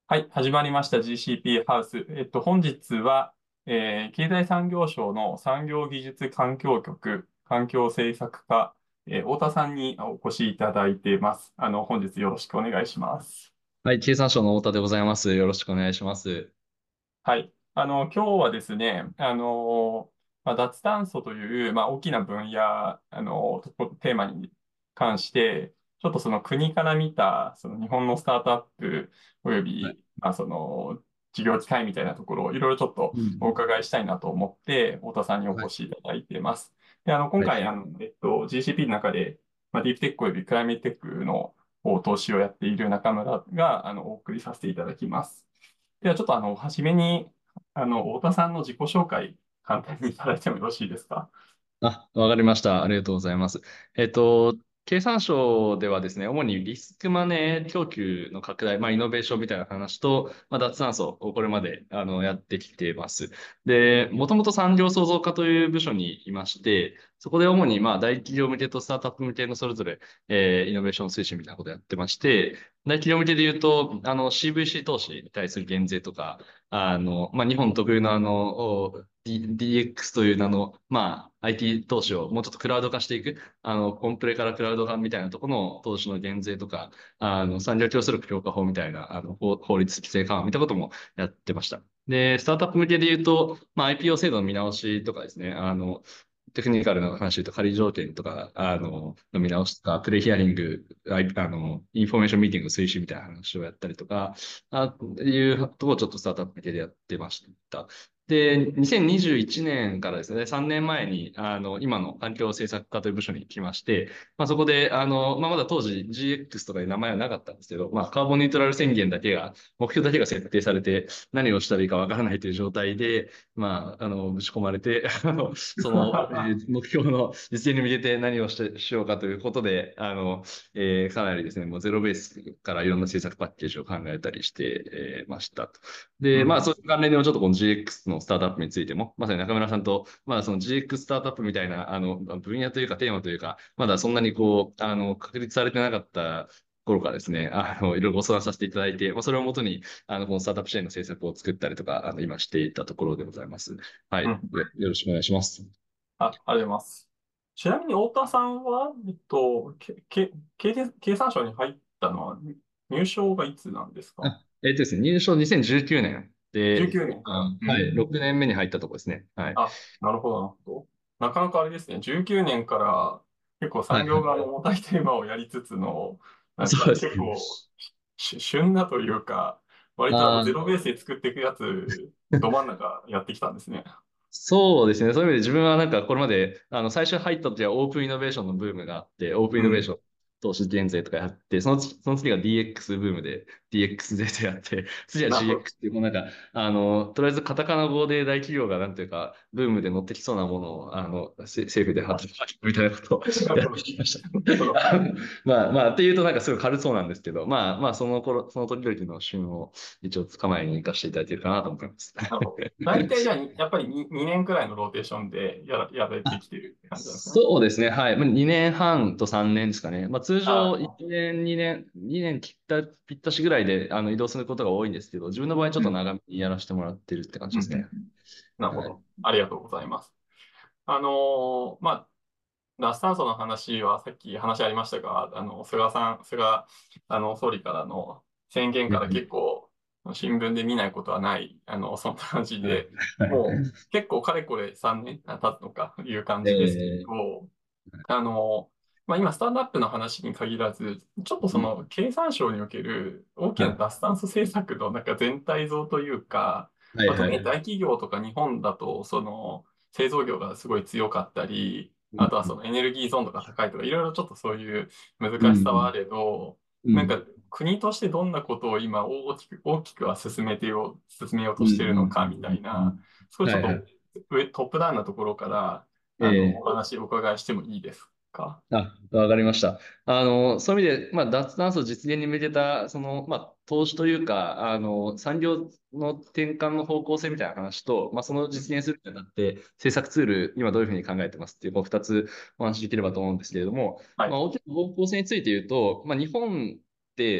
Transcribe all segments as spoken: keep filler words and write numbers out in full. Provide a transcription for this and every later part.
はい、始まりました ジーシーピー ハウス。えっと、本日は、えー経済産業省の産業技術環境局環境政策課、えー太田さんにお越しいただいています。あの、本日よろしくお願いします。 はい、経産省の太田でございます。よろしくお願いします。 はい。あの、今日はですね、あの、まあ、脱炭素という、まあ、大きな分野、あの、とこテーマに関して、ちょっとその国から見た、その日本のスタートアップおよはい。 び、まあ、その、事業機会みたいなところをいろいろちょっとうん。 お伺いしたいなと思って、太田さんにおはい。 越しいただいています。で、あの、今はい。 回、あの、えっと、ジーシーピー の中で、まあ、ディープテックおよびクライメットテックの投資をやっている中村が、あの、お送りさせていただきます。ではちょっとあの、初めに、あの、太田さんの自己紹介、簡単にいただいてもよろしいですか？ あ、わかりました。ありがとうございます。えっと、経産省ではですね、主にリスクマネー供給の拡大、まあ、イノベーションみたいな話と、まあ、脱炭素をこれまであのやってきています。で、もともと産業創造課という部署にいまして、そこで主にまあ大企業向けとスタートアップ向けのそれぞれ、えーイノベーション推進みたいなことをやってまして、大企業向けで言うと、あの シーブイシー 投資に対する減税とか、あの、まあ、日本特有のあの、D- ディーエックス という名の、まあ、アイティー 投資をもうちょっとクラウド化していく、あの、コンプレからクラウド化みたいなところの投資の減税とか、あの、産業競争力強化法みたいな、あの、法法律規制緩和みたいなこともやってました。で、スタートアップ向けで言うと、まあ、アイピーオー 制度の見直しとかですね、あの、テクニカルな話で言うと、仮条件とか、あの、の見直しとか、プレイヒアリング、あいあの、インフォメーションミーティング推進みたいな話をやったりとか、あいうところをちょっとスタートアップ向けでやってました。で、にせんにじゅういちねんからですね、さんねんまえに、あの、今の環境政策課という部署に来まして、まあ、そこで、あの、まあ、まだ当時 ジーエックス とかいう名前はなかったんですけど、まあ、カーボンニュートラル宣言だけが、目標だけが設定されて、何をしたらいいかわからないという状態で、まあ、あの、ぶち込まれて、あの、その、えー目標の実現に向けて何をして、しようかということで、あの、えーかなりですね、もうゼロベースからいろんな政策パッケージを考えたりして、えーましたと。で、まあ、 うん。 そういう関連でもちょっとこの ジーエックス のスタートアップについても、まさに中村さんと、まだその ジーエックス ススタートアップみたいな、あの、分野というかテーマというか、まだそんなにこう、あの、確立されてなかった頃からですね、あの、いろいろご相談させていただいて、まあ、それをもとに、あの、このスタートアップ支援の政策を作ったりとか、あの、今していたところでございます。はい。 うん。 でよろしくお願いします。 あ、ありがとうございます。ちなみに太田さんは、えっと、け、け、経経経産省に入ったのは入省がいつなんですか？ あ、えっとですね、入省にせんじゅうきゅうねんで、 じゅうきゅう 年から。 今、はい、 うん。 ろくねんめに入ったところですね。はい。 あ、なるほど、なるほど。なかなかあれですね、じゅうきゅうねんから結構はい、 産業側のはい。 重たいテーマをやりつつの、なんかそうですね。 結構し旬なというか、割とあのあーゼロベースで作っていくやつ、ど真ん中やってきたんですね。 そうですね。そういう意味で自分はなんかこれまで、あの、最初入った時はオープンイノベーションのブームがあって、オープンイうん。 ノベーション投資減税とかやって、その次、その次が ディーエックス ブームで ディーエックス 税とやって、次はなるほど。 ジーエックス っていう、もうなんか、あの、とりあえずカタカナ語で大企業がなんていうか、ブームで乗ってきそうなものを、あの、せ政府で働くみたいなことをやってなるほど。 きました。 なるほど。 あのまあまあ、っていうとなんかすごい軽そうなんですけど、まあまあ、その頃、その時々の旬を一応捕まえに行かせていただいているかなと思います。 なるほど。大体じゃあ、やっぱり に, にねんくらいのローテーションでやら、やられてきてるって感じなんですかね。 そうですね。はい。まあにねんはんとさんねんですかね。まあ、通常ああ、 いちねん、にねん、にねん切った、ぴったしぐらいであの移動することが多いんですけど、自分の場合ちょっうん。 と長めにやらせてもらってるって感じうん。 ですね。 うん。なるほはい。 ど。ありがとうございます。あのーまあ、脱炭素の話はさっき話ありましたが、あの、菅さん、菅、あの、総理からの宣言から結うん。 構、新聞で見ないことはない、あの、そんな感じはい。 で、 はい。 もう結構かれこれさんねん経つのかいう感じですけえど、あの、まあ、今、スタートアップの話に限らず、ちょっとー、うん。 その経産省における大きなはい。 脱炭素政策のなんか全体像というか、 はい。 まあ、特はい。 に大企業とか日本だと、その製造業がすごい強かったり、 うん。 あとはそのエネルギー依存度が高いとか、いろいろちょっとそういうう難しさはあん。 れど、 うん。 なんか国としてどんなことを今大きく、大きくは進めてよう、進めよううん。 としているのうん。 かみたいうん。 な、すごいちょっとはい。はい。 上、トップダウンなところから、あの、おえー話をお伺いしてもいいですか？ あ、わかりました。あの、そういう意味で、まあ、脱炭素実現に向けた、その、まあ、投資というか、あの、産業の転換の方向性みたいな話と、まあ、その実現するにあたって、政策ツール、今どういうふうに考えてますっていう、こう、二つお話しできればと思うんですけれども、まあ、 はい。 大きな方向性について言うと、まあ、日本 、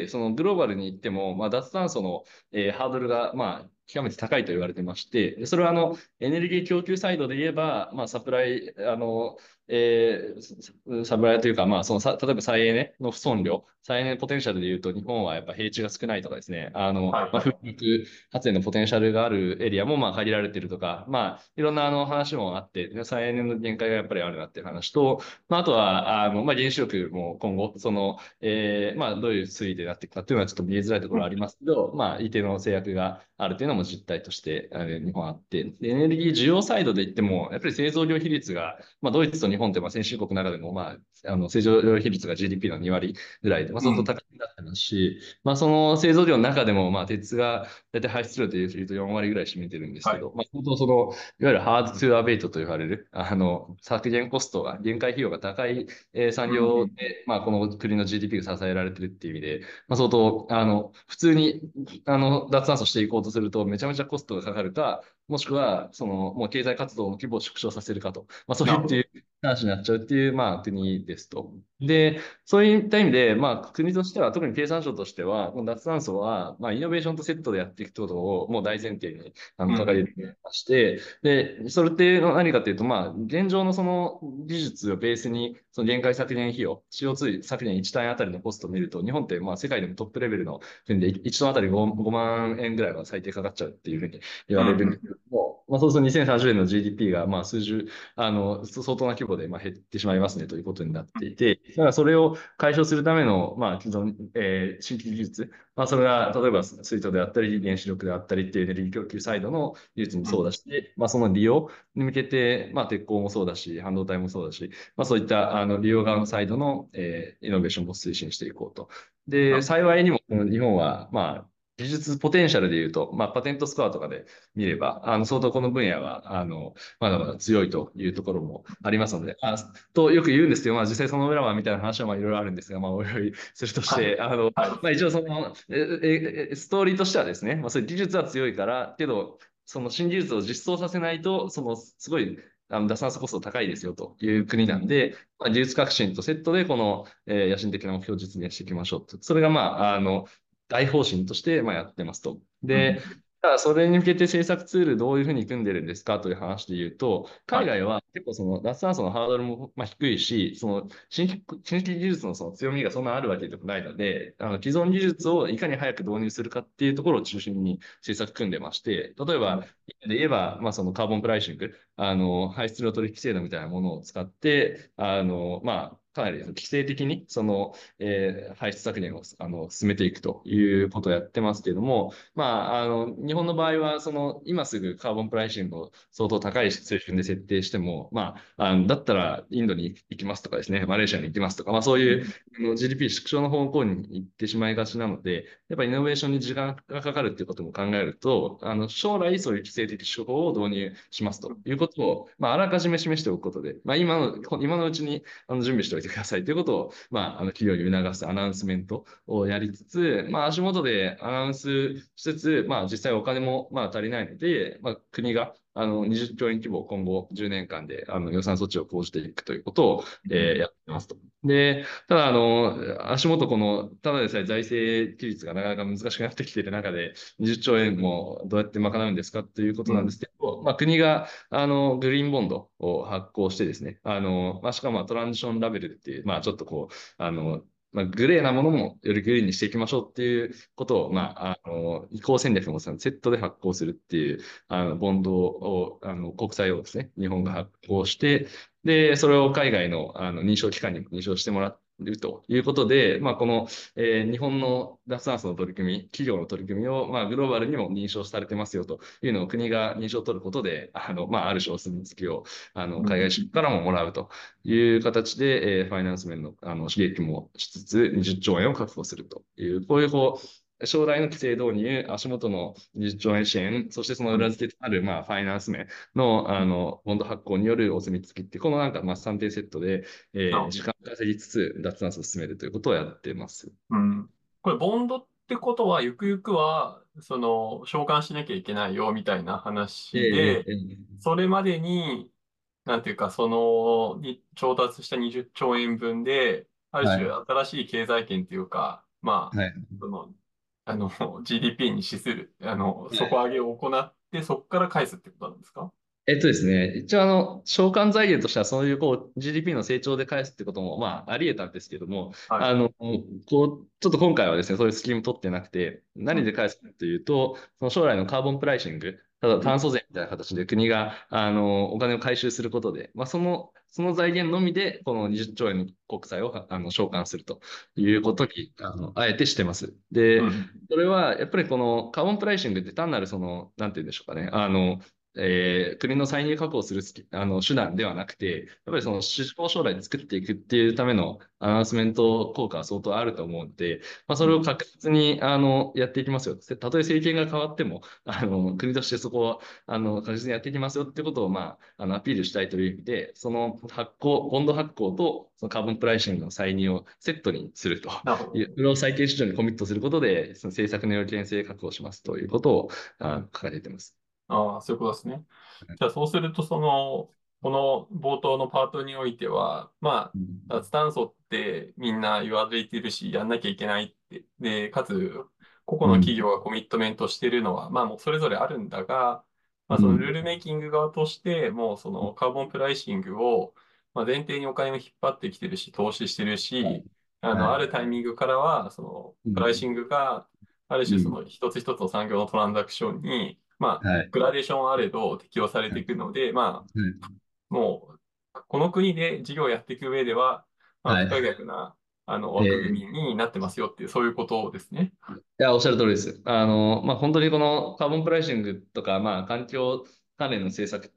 そのグローバルに行っても、まあ、脱炭素の、えーハードルが、まあ、極めて高いと言われてまして、でそれはあのエネルギー供給サイドで言えば、まあ、サプライ、あの、えーサプライというか、まあ、そのさ、例えば再エネの不損量、再エネポテンシャルで言うと、日本はやっぱ平地が少ないとかですね、あの、まあ、風はいはい。 力発電のポテンシャルがあるエリアもまあ限られているとか、まあ、いろんなあの話もあって、再エネの限界がやっぱりあるなっていう話と、まあ、あとは、あの、まあ、原子力も今後、その、えーまあ、どういう推移でなっていくかっていうのはちょっと見えづらいところはありますけど、まあ、一定の制約があるというのも実態として、あの日本あって、でエネルギー需要サイドで言っても、やっぱり製造業比率が、まあ、ドイツと日本ってまあ先進国の中でも、まあ、あの製造業比率が ジーディーピー のに割ぐらいで、まあ、相当うん。 高くなってますし、まあ、その製造業の中でも、まあ、鉄が大体排出量でいうとよん割ぐらい占めてるんですはい。 けど、まあ、本当その、いわゆるハードトゥーアベイトと言われる、あの、削減コストが、限界費用が高い、えー産うんうん。 業で、まあ、この国の ジーディーピー が支えられてるっていう意味で、まあ、相当、あの、普通に、あの、脱炭素していこうとすると、めちゃめちゃコストがかかるか、もしくは、その、もう経済活動の規模を縮小させるかと、まあ、そうなるほど。 いうっていう話になっちゃうっていう、まあ、国ですと。で、そういった意味で、まあ、国としては、特に経産省としては、この脱炭素は、まあ、イノベーションとセットでやっていくことを、もう大前提にあのうんうん。 掲げてまして、で、それっていうのは何かというと、まあ、現状のその技術をベースに、その限界削減費用、シーオーツー 削減いち単位あたりのコストを見ると、日本ってまあ世界でもトップレベルの国で、いちトンあたり 5, ごまん円ぐらいは最低かかっちゃうっていうふうに言うんうん。 われるんですけども、まあ、そうするとにせんさんじゅうねんの ジーディーピー がまあ数十、あの、相当な規模でまあ減ってしまいますねということになっていて、だからそれを解消するための、まあ、既存、えー新規技術、まあ、それが例えば水素であったり、原子力であったりっていうエネルギー供給サイドの技術もうんそうだし、まあ、その利用に向けて、まあ、鉄鋼もそうだし、半導体もそうだし、まあ、そういったあの利用側のサイドの、えーイノベーションも推進していこうと。で、 な幸いにもこの日本は、まあ、技術ポテンシャルで言うと、まあ、パテントスコアとかで見れば、あの相当この分野はあのまだまだ強いというところもありますので、あとよく言うんですけど、まあ、実際その裏はみたいな話はまあいろいろあるんですが、まあ、おいおいするとしはい。 て、あのはい。 まあ、一応そのええストーリーとしてはですね、まあ、そういう技術は強いから、けど、その新技術を実装させないと、そのすごいあの脱炭素コスト高いですよという国なんで、まあ、技術革新とセットでこの、えー野心的な目標を実現していきましょうと。それが、まあ、あの大方針として、まあ、やってますと。で、 うんただそれに向けて政策ツールどういうふうに組んでるんですかという話で言うと、 はい。 海外は結構その脱炭素のハードルもまあ低いし、その新規新規技術のその強みがそんなあるわけでもないので、あの既存技術をいかに早く導入するかっていうところを中心に政策組んでまして、例えば、で言えば、まあ、そのカーボンプライシング、あの排出量取引制度みたいなものを使って、あのまあ、かなり規制的にその、えー排出削減をあの進めていくということをやってますけれども、まあ、あの日本の場合はその今すぐカーボンプライシングを相当高い水準で設定しても、まあ、あのだったらインドに行きますとかですね、マレーシアに行きますとか、まあ、そういうあの ジーディーピー 縮小の方向に行ってしまいがちなので、やっぱりイノベーションに時間がかかるっていうことも考えると、あの将来そういう規制的手法を導入しますということを、まあ、あらかじめ示しておくことで、まあ、今の今のうちにあの準備しておいてくださいということを、まあ、あの企業に促すアナウンスメントをやりつつ、まあ、足元でアナウンスしつつ、まあ、実際お金もまあ足りないので、まあ、国があのにじゅっちょう円規模、今後じゅうねんかんであの予算措置を講じていくということを、えーやってますと。で、ただ、あの、足元、この、ただでさえ財政規律がなかなか難しくなってきている中で、にじゅっちょう円もどうやって賄うんですかということなんですけど、まあ、国が、あの、グリーンボンドを発行してですね、あの、まあ、しかもトランジションラベルっていう、まあ、ちょっとこう、あの、まあ、グレーなものもよりグリーンにしていきましょうっていうことを、まあ、あの、移行戦略もセットで発行するっていう、あの、ボンドを、あの、国債をですね、日本が発行して、で、それを海外の、あの認証機関にも認証してもらうということで、まあ、この、えー日本の脱炭素の取り組み、企業の取り組みを、まあ、グローバルにも認証されてますよというのを国が認証を取ることで、あの、まあ、ある種お墨付きをあの海外出からももらうという形で、えーファイナンス面のあの刺激もしつつ、にじゅっちょう円を確保するという、こういうこう、将来の規制導入、足元のにじゅっちょう円支援、そしてその裏付けとなる、まあ、ファイナンス面の、あの、ボンド発行によるお墨付きって、このなんか、まあ、さんてんセットで、えー時間稼ぎつつ、脱炭素を進めるということをやっています。 うん。これ、ボンドってことは、ゆくゆくは、その、償還しなきゃいけないよ、みたいなえ話で、 えええそれまでに、なんていうか、その、に調達したにじゅっちょう円分で、ある種はい。 新しい経済圏っていうか、 まあ、 はい。 その、あの、ジーディーピー に資する、あの、底上げを行って、そこから返すってことなんですか？ えっとですね、一応あの、償還財源としてはそういうこう ジーディーピー の成長で返すってこともまああり得たんですけども、 はい。 あの、こう、ちょっと今回はですね、そういうスキーム取ってなくて、 うん。 何で返すかというと、その将来のカーボンプライシング、ただうん。 炭素税みたいな形で国があのお金を回収することで、まあ、その、その財源のみでこのにじゅっちょう円の国債をあの償還するということにあのあえてしてます。で、 うん。 それはやっぱりこのカーボンプライシングって単なるその、なんて言うんでしょうかね、あの、えー国の歳入確保するスキあの手段ではなくて、やっぱりその市場を将来作っていくっていうためのアナウンスメント効果は相当あると思うので、まあ、それを確実にあのやっていきますよ。たとえ政権が変わっても、あの国としてそこをあの確実にやっていきますよってことを、まあ、あのアピールしたいという意味で、その発行、ボンド発行とそのカーボンプライシングの歳入をセットにするとなるほど。 いう、それを債券市場にコミットすることで、その政策の有権性確保しますということをあ掲げています。 ああ、そういうことですね。じゃあ、そうすると、その、この冒頭のパートにおいては、まうん。 あ、脱炭素ってみんな言われてるし、やんなきゃいけないって、で、かつ、個々の企うん。 業がコミットメントしてるのは、まあ、もうそれぞれあるんだが、まあ、そのルーうん。 ルメイキング側として、もうそのカーボンプライシングを、まあ、前提にお金を引っ張ってきてるし、投資してるはい。 し、あの、あはい。 るタイミングからは、その、 うん。 プライシングが、あるうん。 種その一つ一つの産業のトランザクションに、まあ、 はい。 グラデーションあれど適用されはい。 ていくので、まはい。 あ、もう、この国で事業をやっていく上では、まあ、 はい。 不可逆な、あの、枠組みえーになってますよっていう、そういうことですね。 いや、おっしゃる通りです。あの、まあ、本当にこのカーボンプライシングとか、まあ、環境関連の政策って、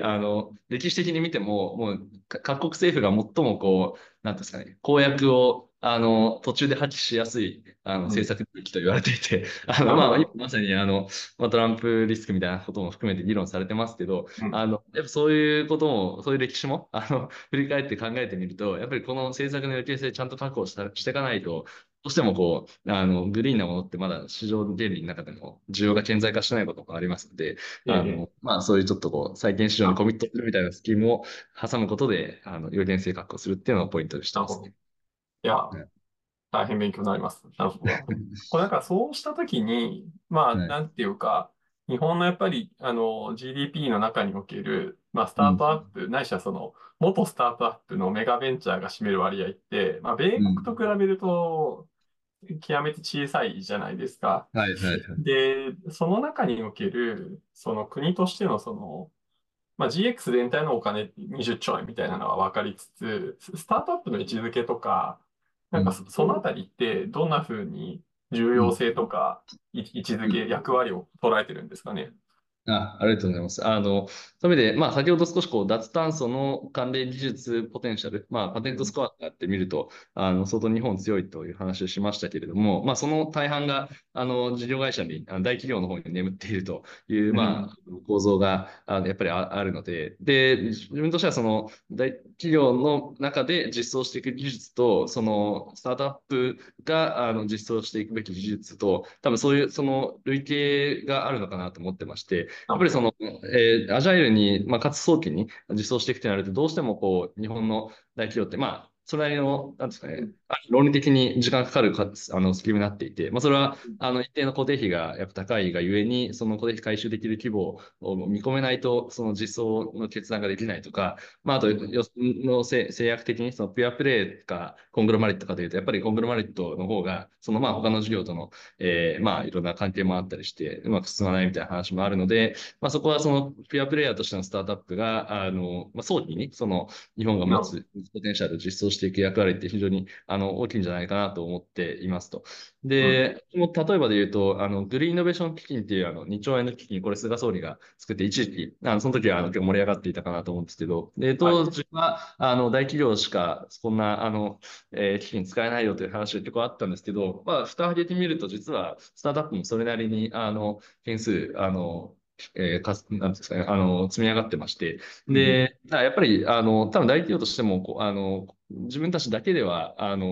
あの、歴史的に見ても、もう、か各国政府が最もこう、なんていうんですかね、公約を、あの、途中で破棄しやすい、あの、 うん。 政策領域と言われていて、あの、まあ、今なるほど。 まさに、あの、まあ、トランプリスクみたいなことも含めて議論されてますけど、 うん。 あの、やっぱそういうことも、そういう歴史も、あの、振り返って考えてみると、やっぱりこの政策の有形性ちゃんと確保した、していかないと、どうしてもこう、あの、グリーンなものってまだ市場原理の中でも需要が顕在化してないこともありますので、 ええ、 あの、まあそういうちょっとこう、債券市場なるほど。 にコミットするみたいなスキームを挟むことで、あの、有限性確保するっていうのをポイントにしてなるほど。 ますね。 いや、 はい。 大変勉強になります。なるほど、なるほど。これなんかそうしたときに、まあ、 はい。 なんていうか、日本のやっぱり、あの、ジーディーピー の中における、まあ、スターうん。 トアップ、ないしはその、元スタートアップのメガベンチャーが占める割合って、まあ、米国うん。 と比べると、極めて小さいじゃないですか。 はい、はい、はい。 で、その中における、その国としてのその、まあ、ジーエックス 全体のお金にじゅっちょう円みたいなのは分かりつつ、スタートアップの位置づけとか、なんかそうん。 そのあたりってどんな風に重うん。 要性とかい位置づけ、 うん。 役割を捉えてるんですかね。 あ、ありがとうございます。あの、そういう意味で、まあ、先ほど少しこう、脱炭素の関連技術ポテンシャル、まあ、パテントスコアがあってみると、あの、相当日本強いという話をしましたけれども、まあ、その大半が、あの、事業会社に、あの大企業の方に眠っているという、まうん。 あ、構造が、あの、やっぱりあ、あるので、で、自分としては、その、大企業の中で実装していく技術と、その、スタートアップが、あの、実装していくべき技術と、多分そういう、その、類型があるのかなと思ってまして、 なるほど。 やっぱりその、えーアジャイルに、まあ、かつ早期に実装していくとなると、どうしてもこう、日本の大企業って、まあ、それなりの、なんですかね、あ論理的に時間かかるかあのスキームになっていて、まあ、それはあの一定の固定費がやっぱ高いがゆえに、その固定費回収できる規模を見込めないと、その実装の決断ができないとか、まあ、あと、よの制制約的に、そのピュアプレイかコングロマリットかというと、やっぱりコングロマリットの方が、そのまあ他の事業との、えーまあいろんな関係もあったりして、うまく進まないみたいな話もあるので、まあ、そこはそのピュアプレイヤーとしてのスタートアップが、あの、まあ、早期にその日本が持なるほど。 つポテンシャルを実装していく役割って非常にあの大きいんじゃないかなと思っていますと。 うん。 で、もう例えばで言うと、あの、グリーンイノベーション基金っていうあのにちょう円の基金、これ菅総理が作って一時期、あのその時はあの結構盛り上がっていたかなと思うんですけど、で、 はい。 当時はあの大企業しかそんなあの、えー基金使えないよという話が結構あったんですけど、まあ、蓋を開けてみると、実はスタートアップもそれなりにあの件数、あの、えーかす、なんていうんですかね、あの、積み上がってまして、 うん。 で、あやっぱり、あの、多分大企業としても、こう、あの、自分たちだけでは、あの、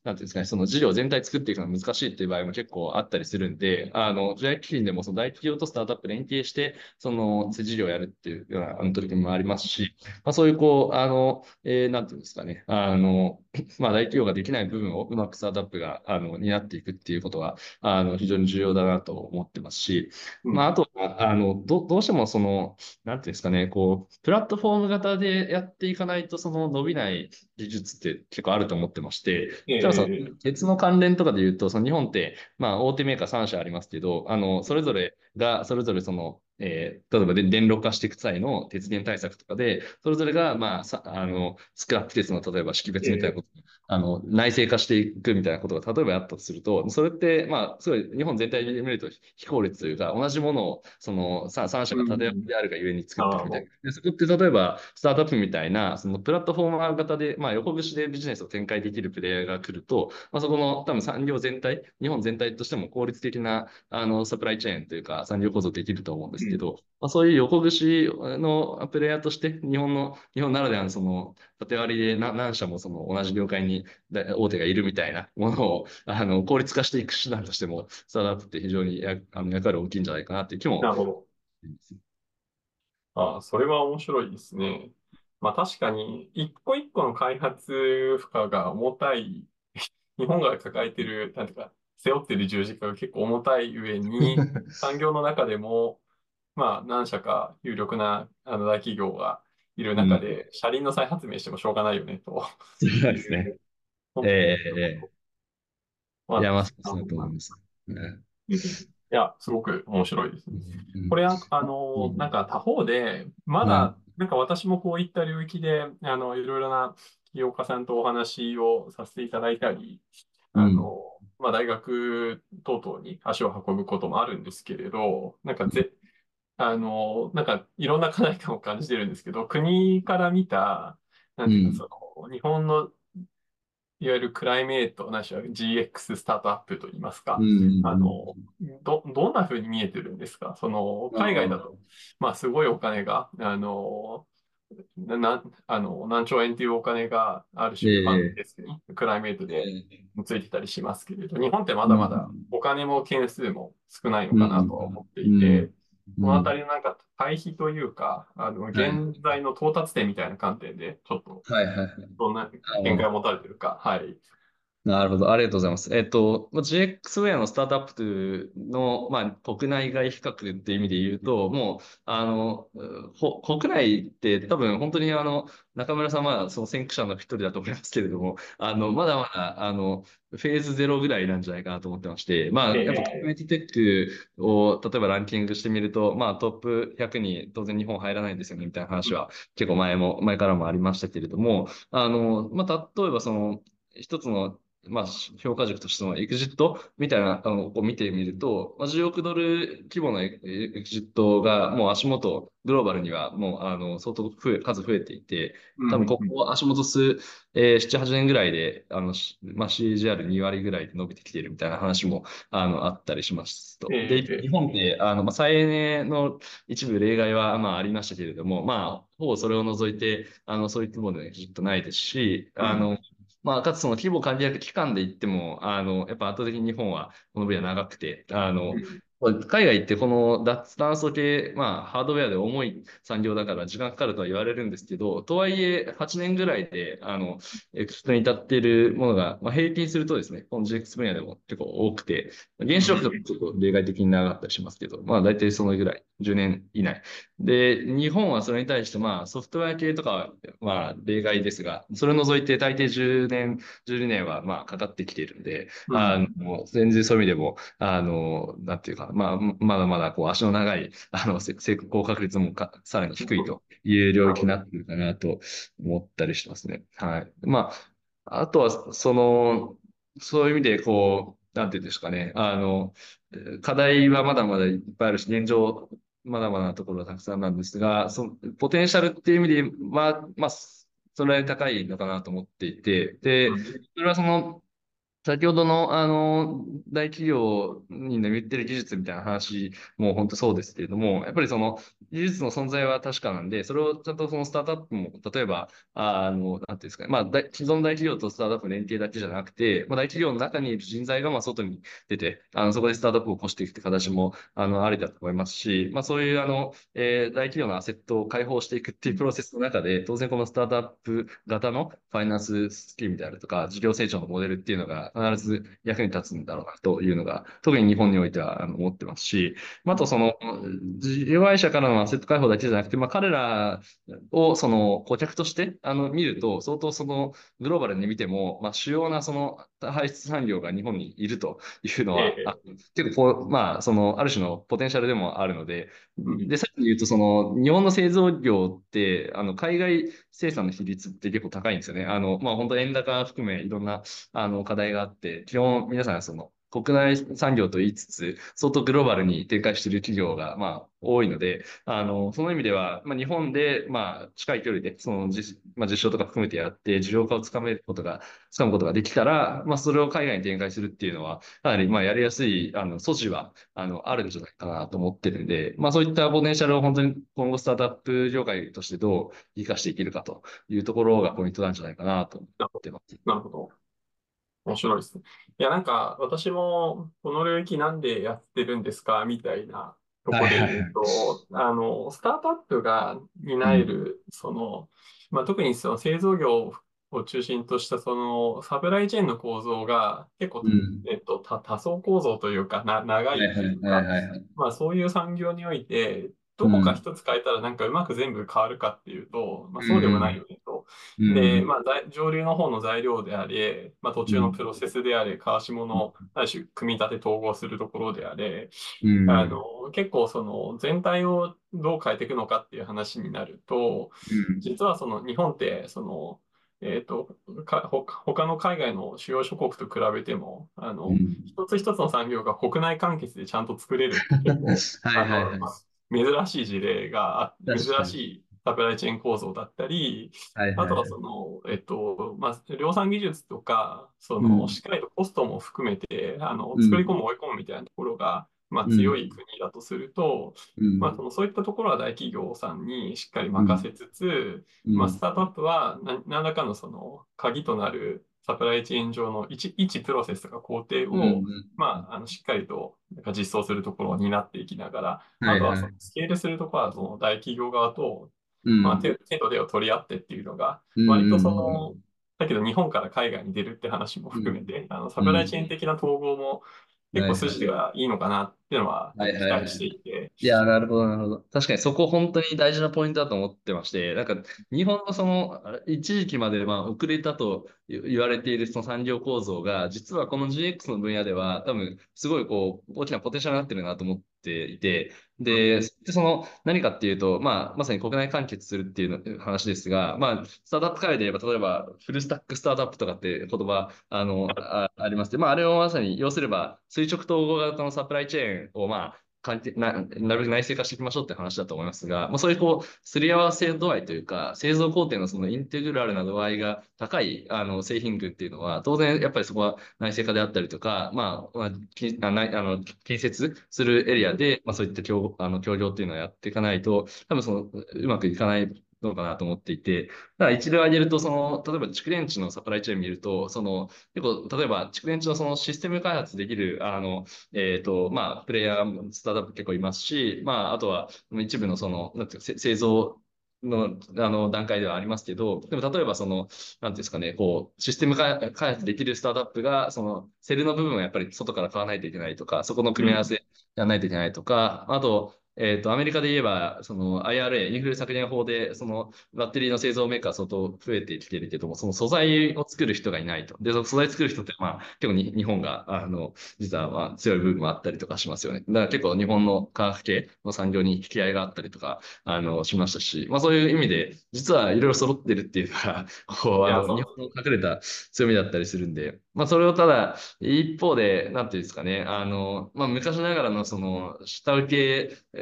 なんていうんですかね、その事業全体作っていくのが難しいっていう場合も結構あったりするんで、あの、ジェイアイ 基金でもその大企業とスタートアップ連携して、その事業をやるっていうようなあの取り組みもありますし、まあ、そういう、こう、あの、えーなんていうんですかね、あの、まあ、大企業ができない部分をうまくスタートアップが、あの、担っていくっていうことは、あの、非常に重要だなと思ってますし、まあ、 うん。 あとは、あの、ど、どうしてもその、なんていうんですかね、こう、プラットフォーム型でやっていかないと、その伸びない技術って結構あると思ってまして、 えじゃあその、 え、 鉄の関連とかで言うと、その日本って、まあ、大手メーカーさん社ありますけど、あの、それぞれが、それぞれその、えー例えばで電力化していく際の鉄減対策とかで、それぞれが、まあ、さ、あの、スクラップ鉄の例えば識別みたいなええ、 こと、あの、内製化していくみたいなことが例えばあったとすると、それって、まあ、すごい日本全体で見ると非効率というか、同じものを、その、ささん社うが縦役ん。 であるがゆえに作っていくみたいな。 なるほど。 で、そこって例えば、スタートアップみたいな、そのプラットフォーマー型で、まあ、横串でビジネスを展開できるプレイヤーが来ると、まあ、そこの多分産業全体、日本全体としても効率的な、あの、サプライチェーンというか、産業構造できると思うんでうん。 すけど、まあ、そういう横串のプレイヤーとして、日本の、日本ならではのその、縦割りでな何社もその同じ業界に大手がいるみたいなものを、あの、効率化していく手段としても、スタートアップって非常にやあの役割大きいんじゃないかなっていう気もなるほど。 しています。 ああ、それは面白いですね。まあ確かに、一個一個の開発負荷が重たい、日本が抱えてる、なんていうか、背負ってる十字架が結構重たい上に、産業の中でも、まあ何社か有力なあの大企業がいるうん。 中で、車輪の再発明してもしょうがないよね、とそうですね。 いう、本当に、 ええええいや、 まあ、 まさにそうだとなるほどな。 思います。ねうん。いや、すごく面白いですね。 うんうんこれは、あうの、なんんか他方で、まはいだ、なんか私もこういった領域で、あの、いろいろな起業家さんとお話をさせていただいたり、あうんの、まあ、大学等々に足を運ぶこともあるんですけれど、なんかぜ、あの、なんかいろんな課題感を感じてるんですけど、国から見た、なんていうか、 うんその、日本のいわゆるクライメート、ないしは ジーエックス ススタートアップといいますか、 うんうんあの、ど、どんな風に見えてるんですか？その、 うんああ海外だと、まあ、すごいお金が、あの、な、なあの、何兆円というお金があるえ種ファンドえベースに、クライメートでええついてたりしますけれど、日本ってまうだまだんお金も件数も少ないのうかなとは思んってうんいて、このあたりうんのなんか対比というか、あの、 はい現在の到達点みたいな観点で、ちょっと、 はいはいはい。 どんなあの見解を持たれてるか、はい。 なるほど。ありがとうございます。えっと、まあ ジーエックス ウェアのスタートアップの、まあ、国内外比較っていう意味で言うと、もう、あの、ほ国内って多分本当にあの、中村さんはその先駆者の一人だと思いますけれども、あの、まだまだ、あの、フェーズゼロぐらいなんじゃないかなと思ってまして、まあ、やっぱコミュえニティテックを例えばランキングしてみると、まあ、トップひゃくに当然日本入らないんですよね、みたいな話は結構前も、前からもありましたけれども、あの、まあ、例えばその、一つのまあ、評価軸としてのエグジットみたいなのを見てみると、まあ、じゅうおくドル規模のエエグジットがもう足元、グローバルにはもうあの相当増え、数増えていて、 うん、 多分こうん、 こ足元数、えー、なな、はちねんぐらいで、あの、しまあ、シージーアールに 割ぐらいで伸びてきているみたいな話もあのあったりしますと。で、日ええ本ってあの、まあ、再エネの一部例外はまあありましたけれども、まあ、ほぼそれを除いて、あの、そういう規模のエグジットないですし、 うん、 あの、まあ、かつその規模管理役期間で言っても、あの、やっぱ圧倒的に日本はこの分野長くて、あの、 うん、 海外ってこの脱炭素系、まあ、ハードウェアで重い産業だから時間かかるとは言われるんですけど、とはいえはちねんぐらいで、あの、エクスポに至っているものが、まあ、平均するとですね、この ジーエックス 分野でも結構多くて、原子力とかちょっと例外的に長かったりしますけど、まあ、大体そのぐらい、じゅうねん以内。で、日本はそれに対して、まあ、ソフトウェア系とかは、まあ、例外ですが、それを除いて大抵じゅうねん、じゅうにねんは、まあ、かかってきているんで、 うん、 あの、全然そういう意味でも、あの、なんていうか、まあ、まだまだ、こう、足の長い、あの、せ成功確率もかさらに低いという領域にななるほど。 っているかなと思ったりしますね。はい。まあ、あとは、その、そういう意味で、こう、なんていうんですかね、あの、課題はまだまだいっぱいあるし、現状、まだまだなところはたくさんなんですが、そのポテンシャルっていう意味では、まあ、それなりに高いのかなと思っていて、で、 うん、 それはその、 先ほどの、あの、大企業に眠ってる技術みたいな話も本当そうですけれども、やっぱりその技術の存在は確かなんで、それをちゃんとそのスタートアップも、例えば、あの、なんていうんですかね、まあ、大既存大企業とスタートアップの連携だけじゃなくて、まあ、大企業の中にいる人材がまあ外に出て、あの、そこでスタートアップを起こしていくって形も、あの、ありだと思いますし、まあ、そういう、あの、えー大企業のアセットを開放していくっていうプロセスの中で、当然このスタートアップ型のファイナンススキームであるとか、事業成長のモデルっていうのが必ず役に立つんだろうなというのが、特に日本においてはあの思ってますし、まあ、あとその、事業会社からのアセット開放だけじゃなくて、まあ、彼らをその顧客としてあの見ると、相当そのグローバルに見ても、まあ、主要なその排出産業が日本にいるというのは、あええ、 結構こう、まあ、その、ある種のポテンシャルでもあるので、 うん、 で、さっき言うと、その、日本の製造業って、あの、海外生産の比率って結構高いんですよね。あの、まあ、本当円高含め、いろんな、あの、課題があって、基本、皆さん、その、国内産業と言いつつ、相当グローバルに展開している企業が、まあ、多いので、あの、その意味では、まあ、日本で、まあ、近い距離で、その実、まあ、実証とか含めてやって、需要化をつかめることが、つかむことができたら、まあ、それを海外に展開するっていうのは、かなり、まあ、やりやすい、あの、素地は、あの、あるんじゃないかなと思ってるんで、まあ、そういったポテンシャルを本当に今後スタートアップ業界としてどう生かしていけるかというところがポイントなんじゃないかなと思っなるほど。 てます。 なるほど。面白いですね。いや、なんか、私も、この領域なんでやってるんですかみたいなとはいこで言うはいはい。 と、あの、スタートアップが担えうん。 る、その、まあ、特にその製造業を中心とした、その、サプライチェーンの構造が結構、 うん。 えっと、多多層構造というか、な、長いっはいはいはいていうか、 はいはい。 まあ、そういう産業において、どこかうん。 一つ変えたらなんかうまく全部変わるかっていうと、まあ、 うそうでもないん。 よねと。 うん。 で、 うん。 まあ、材上流の方の材料であれ、まあ、途中のプうん。 ロセスであれ、川下の、ある種、組み立て統合するところであれ、 うん。 あの、結構その全体をどう変えていくのかっていう話になると、 うん。 実はその日本って、その、えっと、か、ほ他の海外の主要諸国と比べても、あの、 うん。 一つ一つの産業が国内完結でちゃんと作れるって結構、 はいあの、 はいはい。 珍しい事例があ、珍確かに。 しいサプライチェーン構造だったり、 はいあとははいはい。 その、えっと、まあ、量産技術とか、その、 うん。 しっかりとコストも含めて、あの、 うん。 作り込む、追い込むみたいなところが、まあ、 うん。 強い国だとすると、まあ、 うん。 その、そういったところは大企業さんにしっかりうん。 任せつつ、まあ、スうん。 タートアップは何何らかのその、鍵となるサプライチェーン上の一、一プロセスとか工程うん。 を、 うん。 まあ、あの、しっかりとなんか実装するところになっていきながら、あとはその、 はいはい。 スケールするところは、その、大企業側と、まあ、 うん。 手、手と手を取り合ってっていうのが、 うん。 割とうん。 その、 うん。 だけど日本から海外に出るって話もうん。 含めて、あの、サプライチェーンうん。 的な統合も結構筋はいはい。 がいいのかなっていうのははい期待してはいはい。 いて、 いや、なるほど、なるほど。確かにそこ本当に大事なポイントだと思ってまして、なんか日本のその一時期までまあ遅れたと言われているその産業構造が、実はこの ジーエックス の分野では多分すごいこう大きなポテンシャルになってるなと思っていて、 うん、 で、でその何かっていうと、まあまさに国内完結するっていうの話ですが、まあスタートアップ界で言えば、例えばフルスタックスタートアップとかって言葉あのあ、ありまして、まああれをまさに要すれば垂直統合型のサプライチェーンをまあ関係な、なるべく内製化していきましょうって話だと思いますが、まあ、そういうこう、すり合わせ度合いというか、製造工程のそのインテグラルな度合いが高いあの製品群っていうのは、当然やっぱりそこは内製化であったりとか、まあ、まあ、きあないあの近接するエリアで、まあ、そういった協あの協業っていうのをやっていかないと、多分そのうまくいかないのかなと思っていて、ただ一例を挙げると、その、例えば蓄電池のサプライチェーン見ると、その、結構、例えば蓄電池のそのシステム開発できる、あの、えっと、まあ、プレイヤー、スタートアップ結構いますし、まあ、あとは一部のその、なんていうか、せ製造の、あの段階ではありますけど、でも例えばその、なんていうんですかね、こう、システム開開発できるスタートアップが、その、セルの部分をやっぱり外から買わないといけないとか、そこのうん、 組み合わせやらないといけないとか、あと、えっと、アメリカで言えば、その アイアールエー、インフレ削減法で、そのバッテリーの製造メーカー相当増えてきてるけども、その素材を作る人がいないと。で、その素材作る人って、まあ、結構に日本が、あの、実はまあ強い部分もあったりとかしますよね。だから結構日本の化学系の産業に引き合いがあったりとか、あの、しましたし、まあそういう意味で、実はいろいろ揃ってるっていうのが、こう、 いや、 あの、日そう本の隠れた強みだったりするんで、まあそれをただ、一方で、なんていうんですかね、あの、まあ昔ながらのその、下請け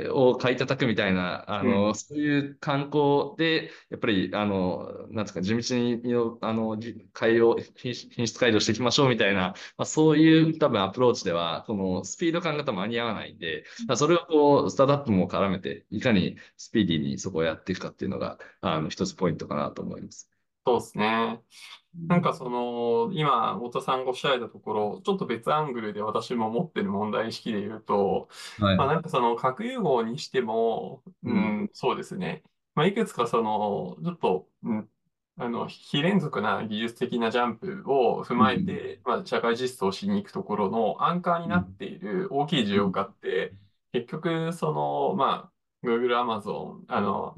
を買い叩くみたいな、あの、 うん。 そういう観光で、やっぱり、あの、なんですか、地道に、あの、改良、品質品質改良していきましょうみたいな、まあ、そういう多分アプローチでは、このスピード感が多分間に合わないんで、まあそれをこう、スタートアップも絡めて、いかにスピーディーにそこをやっていくかっていうのが、あの、一つポイントかなと思います。 そうですね。 うん。 なんかその、今、太田さんがおっしゃられたところ、ちょっと別アングルで私も持ってる問題意識で言うと、まあはい。 なんかその核融合にしても、ううん。 ん、そうですね。まあいくつかその、ちょっと、うん、あの、非連続な技術的なジャンプを踏うん。 まえて、まあ社会実装しに行くところのアンカーになっうん。 ている大きい需うん。 要化って、結局その、まあ、Google、Amazon、あの、 うん。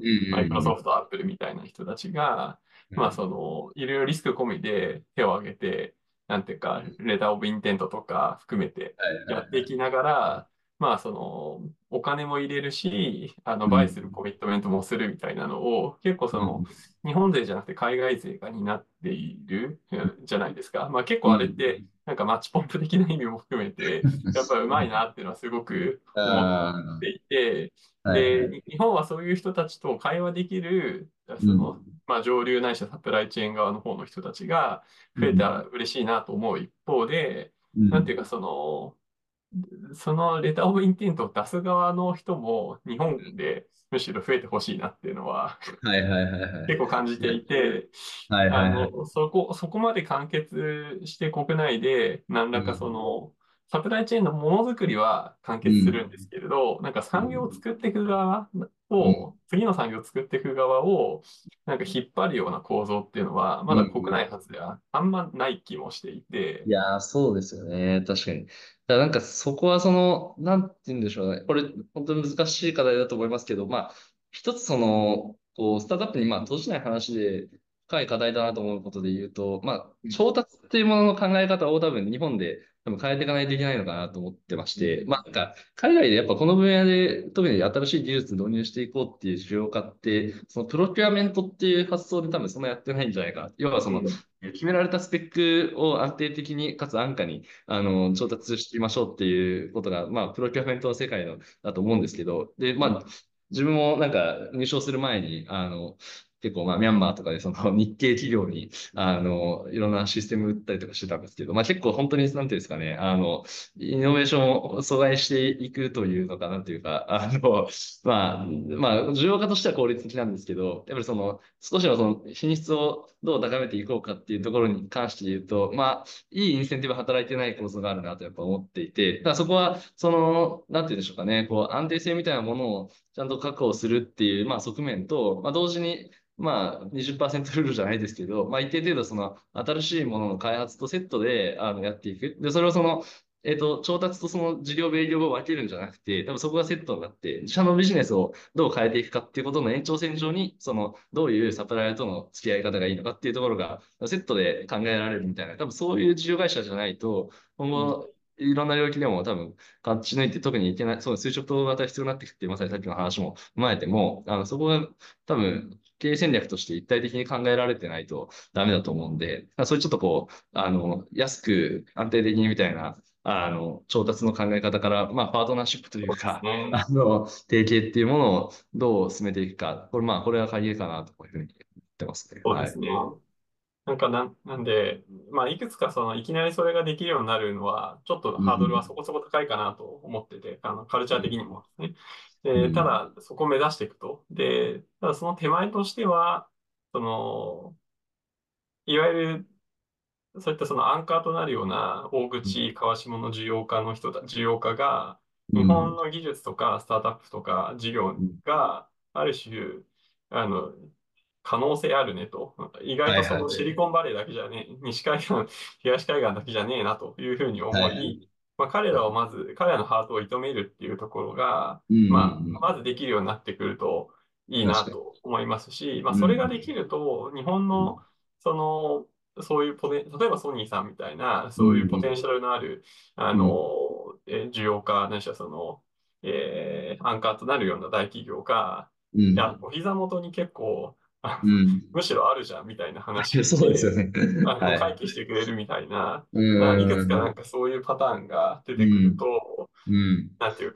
マイクロソフト、Apple みたいな人たちが、まあ、 うん。 その、いろいろリスク込みで手を挙げて、なんていうか、レターオブインテントとか含めてはいやはいはい。 っていきながら、まあ、その、お金も入れるし、あの、 うん。 バイするコミットメントもするみたいなのを、結構その、 うん。 日本勢じゃなくて海外勢が担っているうんじゃないですか。まあ、結構あれっうん。 て、なんかマッチポンプ的な意味も含めて、やっぱりうまいなっていうのはすごく思っあていて、 あ、はいはで、 い。 に日本はそういう人たちと会話できる、 うん。 その、まあ、上流ないしはサプライチェーン側の方の人たちがうん。 増えたら嬉しいなと思う一方で、 うん。 なんていうか、その、そのレターオブインテントを出す側の人も日本でむしろ増えてほしいなっていうのははいはいはいはい。 結構感じていや、 いて、 はいはいはい。 あの、そこ、そこまで完結して国内で何らかそうん。 の、サプライチェーンのものづくりは完結すうん。 るんですけれど、なんか産業をうん。 作っていく側うん。 を、次の産業を作っていく側を、なんか引っ張るような構造っていうのは、まうだ国ん。 内発ではあんまない気もしていて、 いやー、そうですよね。確かに。だからなんかそこはその、なんて言うんでしょうね。これ、本当に難しい課題だと思いますけど、まあ、一つその、こう、スタートアップにまあ、閉じない話で、深い課題だなと思うことで言うと、まあ、 うん調達っていうものの考え方を多分日本で多分変えていかないといけないのかなと思ってまして、まあ、なんか、海外でやっぱこの分野で特に新しい技術導入していこうっていう需要家って、そのプロキュアメントっていう発想で多分そんなやってないんじゃないかな。要はその、 うん決められたスペックを安定的に、かつ安価に、あの、調達していきましょうっていうことが、まあ、プロキュアメントの世界のだと思うんですけど、で、まあ、自分もなんか入省する前に、あの、結構まあミャンマーとかでその日系企業にあのいろんなシステム売ったりとかしてたんですけど、まあ結構本当になんていうんですかね、あのイノベーションを阻害していくというのかなんていうか、あのまあ、まあ需要家としては効率的なんですけど、やっぱりその少しのその品質をどう高めていこうかっていうところに関して言うと、まあいいインセンティブ働いてない構造があるなとやっぱ思っていて、だからそこはそのなんていうんでしょうかね、こう安定性みたいなものをちゃんと確保するっていう、まあ、側面と、まあ、同時に、まあ、にじゅっパーセントルールじゃないですけど、まあ、一定程度、その、新しいものの開発とセットで、あの、やっていく。で、それをその、えっと、調達とその事業、営業を分けるんじゃなくて、多分そこがセットになって、自社のビジネスをどう変えていくかっていうことの延長線上に、その、どういうサプライヤーとの付き合い方がいいのかっていうところが、セットで考えられるみたいな、多分そういう事業会社じゃないと、今うん後、いろんな領域でも多分、勝ち抜いて特にいけない、そう、垂直統合型必要になってきて、まさにさっきの話も踏まえても、あの、そこが多分、経営戦略として一体的に考えられてないとダメだと思うんで、そういうちょっとこう、あの、安く安定的にみたいな、あの、調達の考え方から、まあ、パートナーシップというそうですか、 ね。 あの、提携っていうものをどう進めていくか、これ、まあ、これは鍵かなというふうに言ってますね。はい。 そうですね。なんかなん、なんで、まあ、いくつかその、いきなりそれができるようになるのは、ちょっとハードルはうん。 そこそこ高いかなと思ってて、あの、カルチャー的にもですね。で、たうん。 だ、そこを目指していくと。で、ただその手前としては、その、いわゆるそういったそのアンカーとなるような大うん。 口、川下の需要家の人た、需要家が、日本うん。 の技術とかスタートアップとか事業うん。 がある種、あの、可能性あるねと。意外とそはいはい。 のシリコンバレーだけじゃねえ、西海岸、東海岸だけじゃねえなというふうにはいはい。 思い、まあ、彼らをまず、彼らのハートを射止めるっていうところが、 うん。うんまあ、まうん。 ずできるようになってくるといいな確かに。 と思いますし、まあ、 うそれができん。 ると、日本うん。 の、その、そういうポテン、例えばソニーさんみたいな、 うそういうポテンシャん。 ルのある、あうん。 の、えー需要家、ないしはその、えーアンカーとなるような大企業が、いや、 うん。 お膝元に結構、あのうん。 むしろあるじゃんみたいな話そうですよで、 ね。 あの、 はい。 回帰してくれるみたいな、 うないくつかなんん。 かそういうパターンが出てくるうん。 と、 うん。 なんていうか、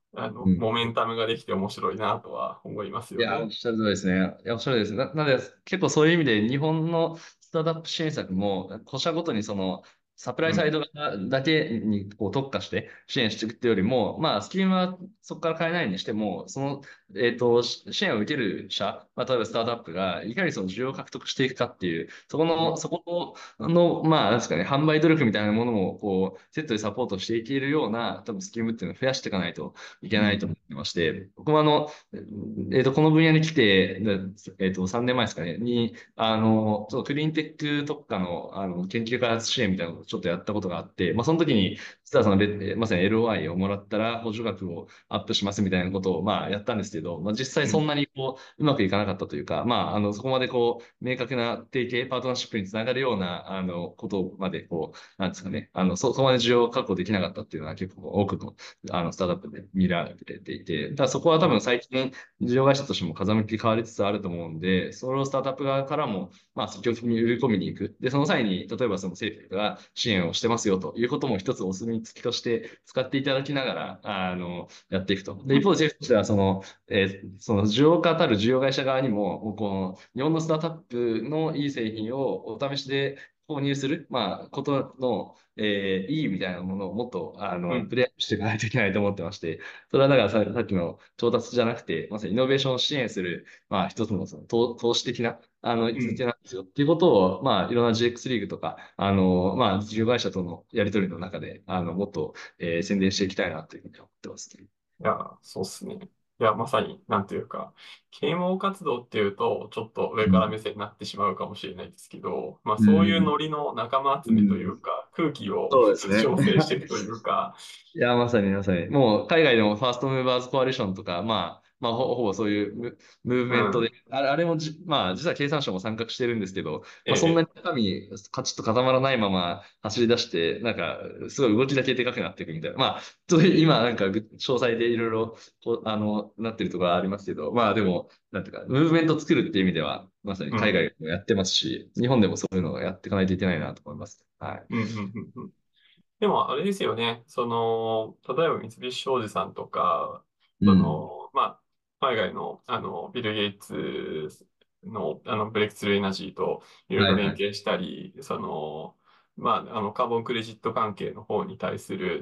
あの、 うん。 モメンタムができて面白いなとは思いますいや、おっよね。 しゃる通りですね。いや、おっしゃる通りです。な、なので、結構そういう意味で、日本のスタートアップ支援策も、個社ごとにその、サプラうん。 イサイド側だけにこう特化して支援していくっていうよりも、まあ、スキームはそこから変えないにしても、その、えっと、し支援を受ける社、まあ、例えばスタートアップが、いかにその需要を獲得していくかっていう、そこの、そこの、まあ、なんですかね、販売努力みたいなものも、こう、セットでサポートしていけるような、多分スキームっていうのを増やしていかないといけうん。 ないと思ってまして、僕もあの、えっと、この分野に来て、でえっと、さんねんまえですかね、に、あの、ちょっとクリーンテック特化の、あの、研究開発支援みたいなのをちょっとやったことがあって、まあ、その時に、実はそのレ、まさに エルオーアイ をもらったら補助額をアップしますみたいなことを、まあ、やったんですけど、まあ、実際うん。 そんなにこう、うまくいかなかったというか、まあ、あの、そこまでこう、明確な提携、パートナーシップにつながるような、あの、ことまで、こう、なんですかね、あの、そ、そこまで需要を確保できなかったっていうのは結構多くの、あの、スタートアップで見られていて、ただそこは多分最近、事業会社としても風向き変わりつつあると思うんで、それをスタートアップ側からも、まあ、積極的に売り込みに行く。で、その際に、例えばその政府が支援をしてますよということも一つお墨付きとして使っていただきながら、あの、やっていくと。で、一方で政府としては、その、えーその需要家たる事業会社側にも、この日本のスタートアップのいい製品をお試しで購入する、まあ、ことの、えーいいみたいなものをもっと、あの、 うん。 プレイアップしていかないといけないと思ってまして、それはだからさ、さっきの調達じゃなくて、まさにイノベーションを支援する、まあ一つのその投投資的なあの位置づけうん。 なんですよっていうことを、まあいろんな ジーエックス リーグとか、あの、まあ事業会社とのやり取りの中で、あの、もっと、えー宣伝していきたいなというふうに思ってますね。 いや、そうっすね。いや、まさに、なんていうか、啓蒙活動っていうと、ちょっと上からうん。 目線になってしまうかもしれないですけど、まあうそういうん。 ノリの仲間集めというん。 うか、空気をそうですね。 調整していくというか、 いや、まさにまさに。もう、海外でもファーストムーバーズコアリションとか、まあ、まあ、ほ、ほぼそういうム、ムーブうん。 メントで、あれ、あれもじ、まあ、実は経産省も参画してるんですけど、まあ、そんなにええ、 中身、カチッと固まらないまま走り出して、なんか、すごい動きだけでかくなっていくみたいな。まあ、ちょっと今、なんか、ぐ詳細でいろいろ、こう、あの、なってるところはありますけど、まあ、でも、なんていうか、ムーブメント作るっていう意味では、まさにうん。 海外でもやってますし、日本でもそういうのをやっていかないといけないなと思います。はい。 うん。うん。うん。うん。でも、あれですよね。その、例えば三菱商事さんとか、そうん。 の、まあ、海外の、あの、ビル・ゲイツの、あの、ブレイクスルーエナジーといろいろはいはい。 連携したり、その、まあ、あの、カーボンクレジット関係の方に対する、 うん。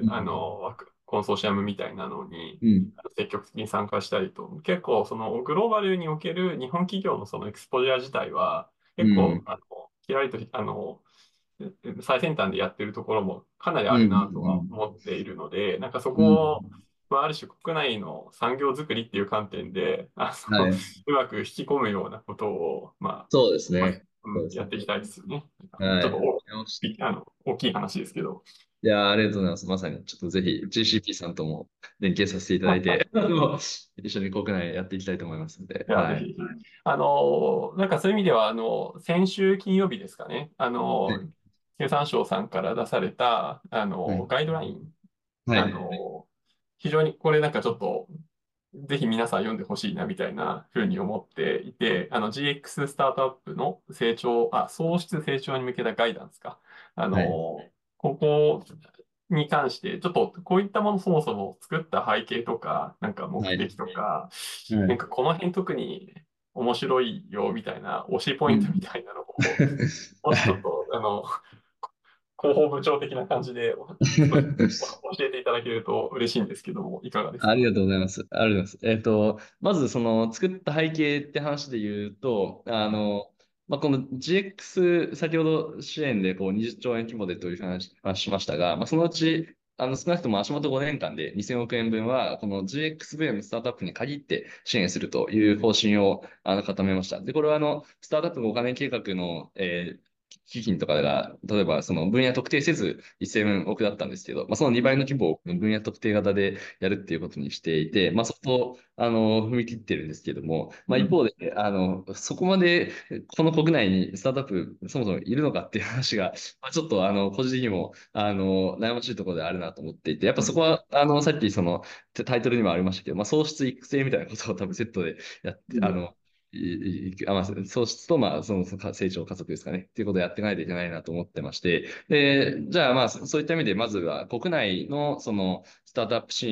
あの、枠コンソーシアムみたいなのに、 うん。 あの積極的に参加したりと、結構、その、グローバルにおける日本企業のそのエクスポジャー自体は、結構、 うん。 あの、きらりと、あの、最先端でやってるところもかなりうん。うあるなとはん。 思っているので、なんかそうん。 こを、まあ、ある種国内の産業づくりっていう観点で、あの、 はい。 うまく引き込むようなことを、まあ、 そうですまあ、 ね。 うん、 そうですね。 やっていきたいですよね。ちょっとはい。 およしいあの大きい話ですけど。 いやー、ありがとうございます。まさに、ちょっとぜひ ジーシーピー さんとも連携させていただいて、あの一緒に国内やっていきたいと思いますので、 いや、ぜはい。 ひぜひ。あの、なんかそういう意味では、あの、先週金曜日ですかね、あの、 はい。 経産省さんから出された、あの、 はい。 ガイドライン、あはい。 の、非常にこれなんかちょっと、ぜひ皆さん読んでほしいなみたいなふうに思っていて、あの ジーエックス ススタートアップの成長、あ、創出成長に向けたガイダンスか。あはい。 の、ここに関して、ちょっとこういったものそもそも作った背景とか、なんか目はい。 的とか、 はい。 なんかこの辺特に面白いよみたいな推しポイントみうん。 たいなのを、もしちょっと、あの、広報部長的な感じで少し教えていただけると嬉しいんですけども、いかがですか？ ありがとうございます。ありがとうございます。えっと、まずその作った背景って話で言うと、あの、まあ、この ジーエックス、先ほど支援でこうにじゅっちょう円規模でという話話しましたが、まあ、そのうちあの少なくとも足元ごねんかんでにせんおく円分は、この ジーエックス 分野のスタートアップに限って支援するという方針をあの固めました。で、これはあの、スタートアップごカ年計画の、えー基金とかが、例えばその分野特定せずせんおくだったんですけど、まあ、そのにばいの規模を分野特定型でやるっていうことにしていて、まあ、そこを、あの、踏み切ってるんですけども、まあ、 うん。 一方で、あの、そこまで、この国内にスタートアップ、そもそもいるのかっていう話が、まあ、ちょっと、あの、個人的にも、あの、悩ましいところであるなと思っていて、やっぱうん。 そこは、あの、さっきその、タイトルにもありましたけど、まあ、創出育成みたいなことを多分セットでやって、あの、いいあまあ、創出と、まあ、その成長加速ですかね。っていうことをやっていかないといけないなと思ってまして、で、じゃあ、まあ、そそういった意味で、まずは国内の、その、スタートアップシーン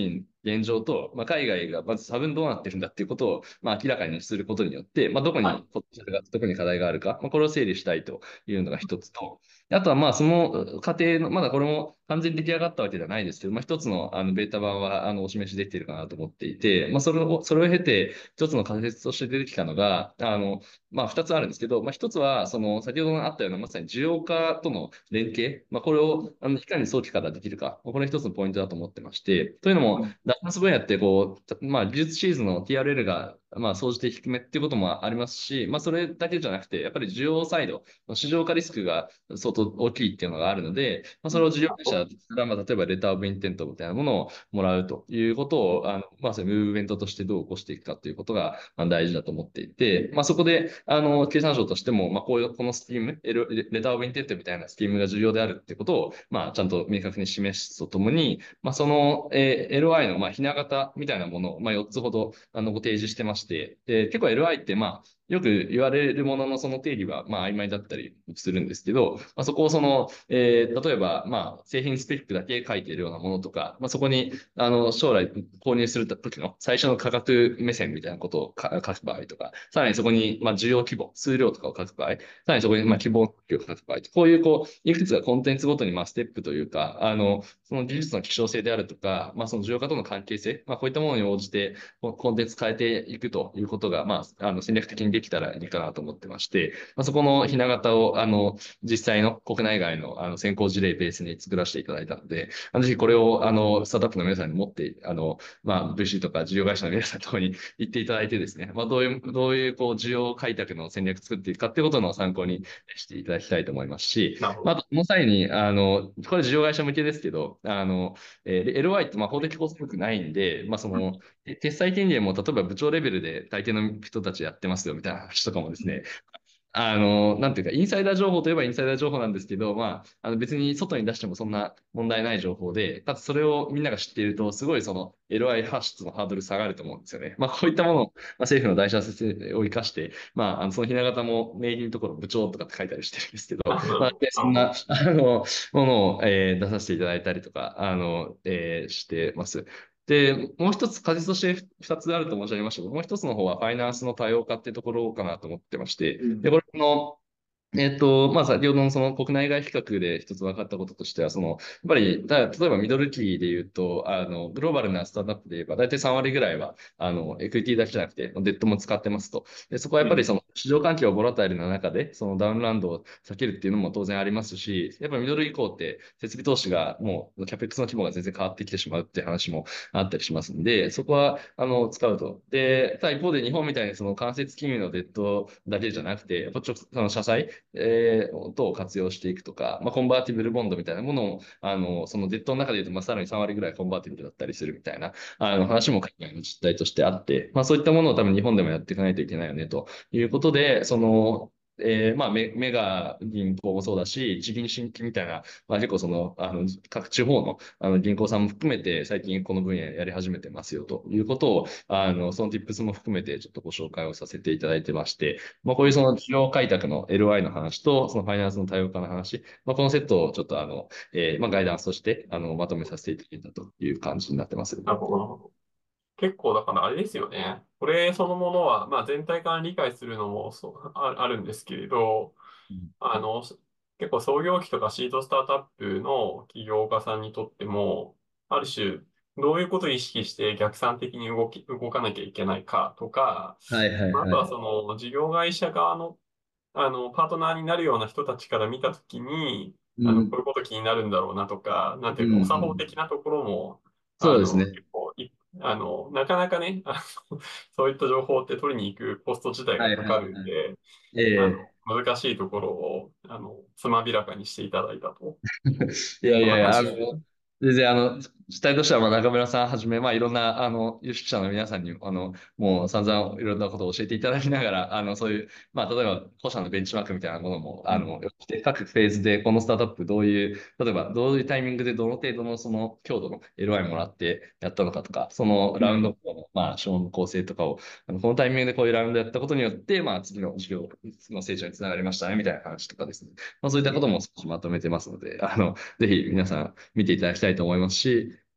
現状と、まあ、海外がまず差分どうなってるんだっていうことを、まあ、明らかにすることによって、まあ、どこはい。 にポテンシャルが、どこに課題があるか、まあ、これを整理したいというのが一つと、あとはまあその過程の、まだこれも完全に出来上がったわけではないですけど、まあ、一つのあのベータ版はあのお示しできているかなと思っていて、まあ、それを、それを経て、一つの仮説として出てきたのが、あの、まあ、二つあるんですけど、まあ、一つは、その、先ほどあったような、まさに需要家との連携、まあ、これを、あの、いかに早期からできるか、まあこれ一つのポイントだと思ってまして、というのも、ダンス分野って、こう、まあ、技術シーズンの ティーアールエル が、まあ、総じて低めっていうこともありますし、まあ、それだけじゃなくて、やっぱり需要サイド、市場化リスクが相当大きいっていうのがあるので、まあ、それを事業会社が、まあ、例えばレターオブインテントみたいなものをもらうということを、あの、まあ、そういうムーブメントとしてどう起こしていくかということがまあ大事だと思っていて、まあ、そこで、あの、経産省としても、まあ、こういう、このスキーム、L- レレターオブインテントみたいなスキームが重要であるっていうことを、まあ、ちゃんと明確に示すとともに、まあ、その、えー エルアイ の、まあ、ひな型みたいなものを、まあ、よっつほど、あの、ご提示してまして、で、結構 エルアイ って、まあ、よく言われるもののその定義は、まあ、曖昧だったりするんですけど、まあ、そこをその、えー例えば、まあ、製品スペックだけ書いているようなものとか、まあ、そこに、あの、将来購入する時の最初の価格目線みたいなことをか書く場合とか、さらにそこに、まあ、需要規模、数量とかを書く場合、さらにそこに、まあ、希望を書く場合、こういう、こう、いくつかコンテンツごとに、まあ、ステップというか、あの、その技術の希少性であるとか、まあ、その需要家との関係性、まあ、こういったものに応じて、ココンテンツ変えていくということが、まあ、あの戦略的にできたらいいかなと思ってまして、まあ、そこのひな形を、あの、実際の国内外のあの先行事例ベースに作らせていただいたので、あのぜひこれを、あの、スタートアップの皆さんに持って、あの、まあ、ブイシー とか事業会社の皆さんのところに行っていただいてですね、まあ、どういう、どういう、こう、需要開拓の戦略作っていくかっていうことの参考にしていただきたいと思いますし、まあ、あなるほど。 と、この際に、あの、これ事業会社向けですけど、あの、えー エルアイ ってまあ法的拘束力ないんで、まあ、その、決済権限も例えば部長レベルで大抵の人たちやってますよみたいな話とかもですね、あの、なんていうか、インサイダー情報といえばインサイダー情報なんですけど、まあ、あの別に外に出してもそんな問題ない情報で、かつそれをみんなが知っていると、すごいその エルアイ 発出のハードル下がると思うんですよね。まあ、こういったものを、まあ、政府の大社説を生かして、まあ、あのそのひな形も名義のところ部長とかって書いたりしてるんですけど、 なるほど。 まあ、でそんな、 なるほど。 あの、ものを、えー出させていただいたりとか、あの、えーしてます。で、もう一つ仮説として二つあると申し上げましたけど、もう一つの方はファイナンスの多様化っていうところかなと思ってまして、で、これの、えっと、まあ、先ほどのその国内外比較で一つ分かったこととしては、その、やっぱり、だ例えばミドルキーで言うと、あの、グローバルなスタートアップで言えば、大体さん割ぐらいは、あの、エクイティだけじゃなくて、デッドも使ってますと。で、そこはやっぱりその、市場環境ボラタイルな中で、そのダウンランドを避けるっていうのも当然ありますし、やっぱりミドル以降って設備投資がもう、キャペックスの規模が全然変わってきてしまうっていう話もあったりしますんで、そこは、あの、使うと。で、ただ一方で日本みたいにその間接金融のデッドだけじゃなくて、やっぱ直、その社債、えー、等を活用していくとか、まあ、コンバーティブルボンドみたいなものを、あの、そのデッドの中で言うと、まあ、さらにさん割ぐらいコンバーティブルだったりするみたいな、あの、話も海外の実態としてあって、まあ、そういったものを多分日本でもやっていかないといけないよね、ということで、その、えーまあメ、メガ銀行もそうだし、地銀新規みたいな、まあ、結構その、あの、各地方の、あの銀行さんも含めて、最近この分野やり始めてますよということを、あの、その tips も含めてちょっとご紹介をさせていただいてまして、まあ、こういうその事業開拓の エルアイ の話と、そのファイナンスの多様化の話、まあ、このセットをちょっとあの、えーまあ、ガイダンスとしてあのまとめさせていただいたという感じになってます。 なるほど。なるほど。結構だからあれですよね。これそのものは、まあ全体から理解するのもそうあ、あるんですけれど、 うんあの、結構創業期とかシードスタートアップの起業家さんにとっても、ある種、どういうことを意識して逆算的に動き、動かなきゃいけないかとか、 はいはいまああとははい。 その事業会社側の、あの、パートナーになるような人たちから見たときに、あの、こうん、 ういうこと気になるんだろうなとか、なんてうん、 いうか、おう作法ん。 的なところも、あの、 そうですね。 結構い、あの、なかなかね、あの、そういった情報って取りに行くコスト自体はいはがかかいはい。 るんで、 えあの、 え難しいところを、あの、つまびらかにしていただいたと。 いやいそんなやいや、あの、 感じですね。 全然、あの、主体としては、まあ、中村さんはじめ、まあ、いろんな、あの、有識者の皆さんに、あの、もう散々いろんなことを教えていただきながら、あの、そういう、まあ、例えば、個社のベンチマークみたいなものも、あの、各フェーズで、このスタートアップ、どういう、例えば、どういうタイミングで、どの程度の、その、強度の エルアイ もらってやったのかとか、その、ラウンドの、まあ、資本の構成とかを、あのこのタイミングでこういうラウンドやったことによって、まあ、次の事業の成長につながりましたね、みたいな話とかですね。まあ、そういったことも少しまとめてますので、あの、ぜひ皆さん見ていただきたいと思いますし、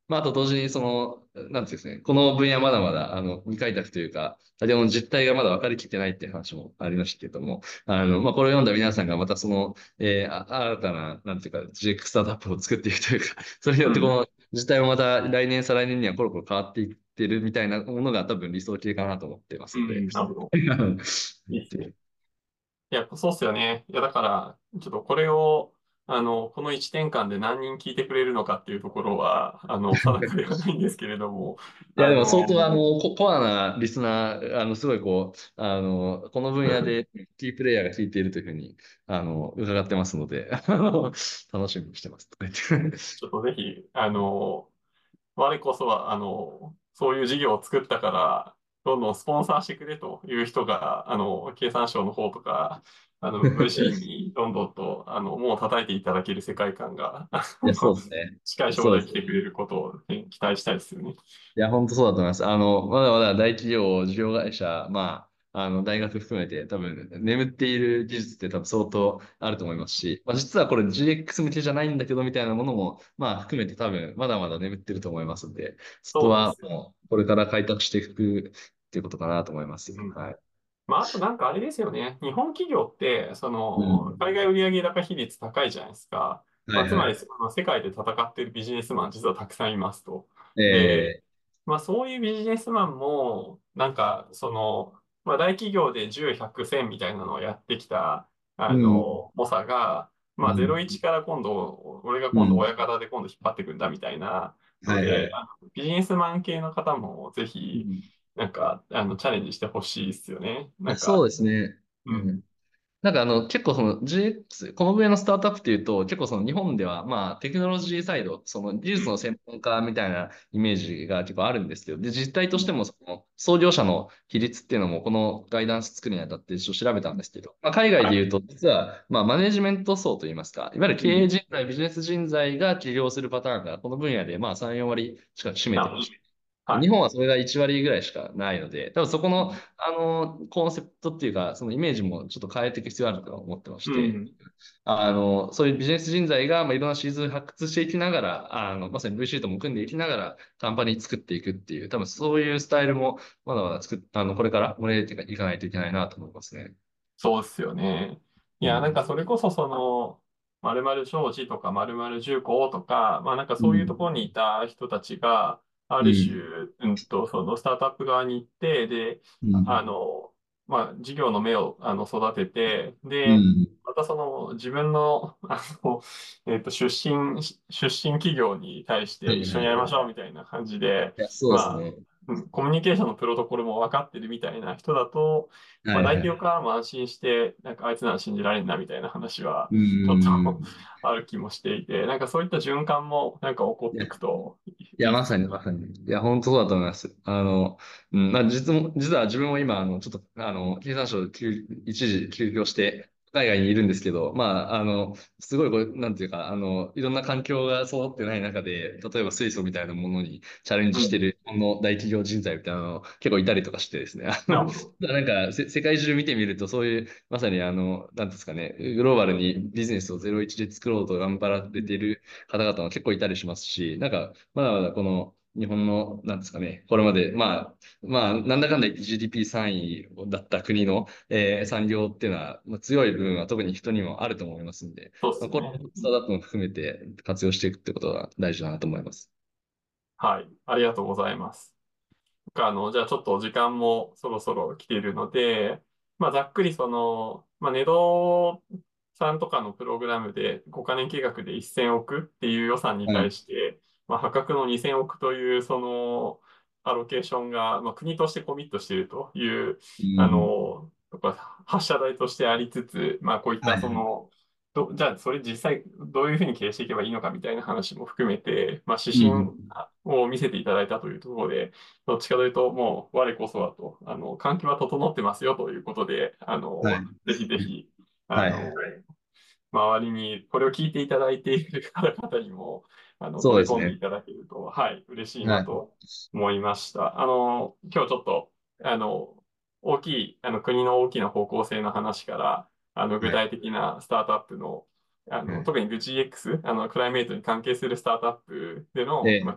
まあ、あと同時に、その、なんていうんですかね、この分野まだまだ、あの、未開拓というか、でも実態がまだ分かりきってないっていう話もありましたけれども、あの、まあ、これを読んだ皆さんがまたその、えーあ新たな、なんていうか、ジーエックス ススタートアップを作っていくというか、それによってこうん。 の実態もまた来年、再来年にはコロコロ変わっていってるみたいなものが多分理想形かなと思ってますので。 うん。なるほど。いいですね。いや、そうっすよね。いや、だから、ちょっとこれを、あの、このいちねんかんで何人聞いてくれるのかっていうところは、あの、定かではないんですけれども、 いや、 あでも相当、あの、 の、ココアなリスナー、あの、すごいこう、あの、この分野でキープレイヤーが聞いているというふうに、あの、伺ってますので、あの楽しみにしてます。とか言って。 ちょっとぜひ、あの、我こそは、あの、そういう事業を作ったから、どんどんスポンサーしてくれという人が、あの、経産省の方とか、あの、ブイシー にどんどんと、あの、もう叩いていただける世界観が、あいや、そのうですね。 近い将そうです。 来来てくれることをね期待したいですよね。 いや、本当そうだと思います。あの、まだまだ大企業、事業会社、まあ、あの、大学含めて多分、眠っている技術って多分相当あると思いますし、まあ、実はこれ ジーエックス 向けじゃないんだけどみたいなものも、まあ、含めて多分、まだまだ眠ってると思いますので、そこはそうです。 もう、これから開拓していくっていうことかなと思います。 うん。 はい。 まあ、あとなんかあれですよね。日本企業って、そうの、 ん。 海外売上高比率高いじゃないですか。まあ、つまり、 はいはい。 その世界で戦っているビジネスマン実はたくさんいますと。で、 えまあ、そういうビジネスマンも、なんか、その、まあ、大企業でじゅう、ひゃく、せんみたいなのをやってきた、 ー、 あうん。 の、猛者が、まあ、 うん。 ゼロイチから今度、俺が今度うん。 親方で今度引っ張っていくんだみたいなので、 はいはい。 あのビジネスマン系の方もぜひ、 うん。 なんか、あの、チャレンジしてほしいですよね。 いや、そうなんか、 ですね。 うん。 うん。なんかあの、結構その ジーエックス、この上のスタートアップっていうと、結構その日本ではまあテクノロジーサイド、その技術の専門家みたいなイメージが結構あるんですけど、で、実態としてもその創業者の比率っていうのもこのガイダンス作るにあたって一応調べたんですけど、まあ、海外はい。 で言うと実はまあマネジメント層といいますか、いわゆる経営うん。 人材、ビジネス人材が起業するパターンがこの分野でまあさん、よん割しか占めなるほど。 てまして、 はい。 日本はそれがいち割ぐらいしかないので、多分そこの、あのコンセプトっていうか、そのイメージもちょっと変えていく必要があると思ってまして、 うん。 あの、そういうビジネス人材が、まあ、いろんなシーズン発掘していきながら、あの、まさに ブイシー とも組んでいきながら、カンパニー作っていくっていう、多分そういうスタイルも、まだまだ作っ、あの、これから盛り上げていかないといけないなと思いますね。 そうですよね。いや、なんうん。 かそれこそその、〇〇商事とか〇〇重工とか、まあなんかそういうとこうん。 ろにいた人たちが、ある種、 うん。 うんと、そのスタートアップ側に行って、で、あうん。 の、まあ事業の芽をあの育てて、で、 うん。 またその自分の、あの、えっと、出身、出身企業に対して一緒にはいはい。いやりましょうみたいな感じで、 や、そうですまあ、 ね。 うんコミュニケーションのプロトコルも分かってるみたいな人だと、まあ、大企業はいはい。 からも安心して、なんかあいつなら信じられんなみたいな話は、 うちょっとん。 ある気もしていて、なんかそういった循環もなんか起こっいや、 ていくといいや、 いですよね。 まさにまさに。いや、本当そうだと思います。あの、うん、まあ、実も、実は自分も今、あの、ちょっと、あの、経産省休、一時休業して、海外にいるんですけど、まあ、あの、すごいこう、なんていうか、あの、いろんな環境が揃ってない中で、例えば水素みたいなものにチャレンジうん。 してる、日本の大企業人材みたいなの結構いたりとかしてですね、あの、 なるほど。 なんか、せ世界中見てみると、そういう、まさに、あの、なんですかね、グローバルにビジネスをゼロイチで作ろうと頑張られている方々も結構いたりしますし、なんか、まだまだこの日本の、なんですかね、これまで、まあ、まあ、なんだかんだ言って ジーディーピーさん 位だった国の、えー産業っていうのは、まあ、強い部分は特に人にもあると思いますんで、まあ、このそうですね。 スタートアップも含めて活用していくってことが大事だなと思います。 はい。ありがとうございます。かあの、じゃあちょっと時間もそろそろ来ているので、まあざっくりその、まあネドさんとかのプログラムでごカ年計画でせんおくっていう予算にはい。 対して、まあ破格のにせんおくというそのアロケーションが、まあ、国としてコミットしているという、あうん。 の、とか発射台としてありつつ、まあこういったはいはい。 その、ど、じゃあそれ実際どういうふうに経営していけばいいのかみたいな話も含めて、まあ指針うん。 を見せていただいたというところで、どっちかというと、もう我こそはと、あの、環境は整ってますよということで、あの、 はい。 ぜひぜひ、あの、 はい。 周りにこれを聞いていただいている方々にも、あの、 そうですね。 取り込んでいただけると、はい、嬉しいはい。 なと思いました。あの、今日ちょっと、あの、大きい、あの、国の大きな方向性の話から、あの、具はい。 体的なスタートアップの、あの、 はい。 特に ジーエックス、あの、クライメートに関係するスタートアップでの、まあ、 で、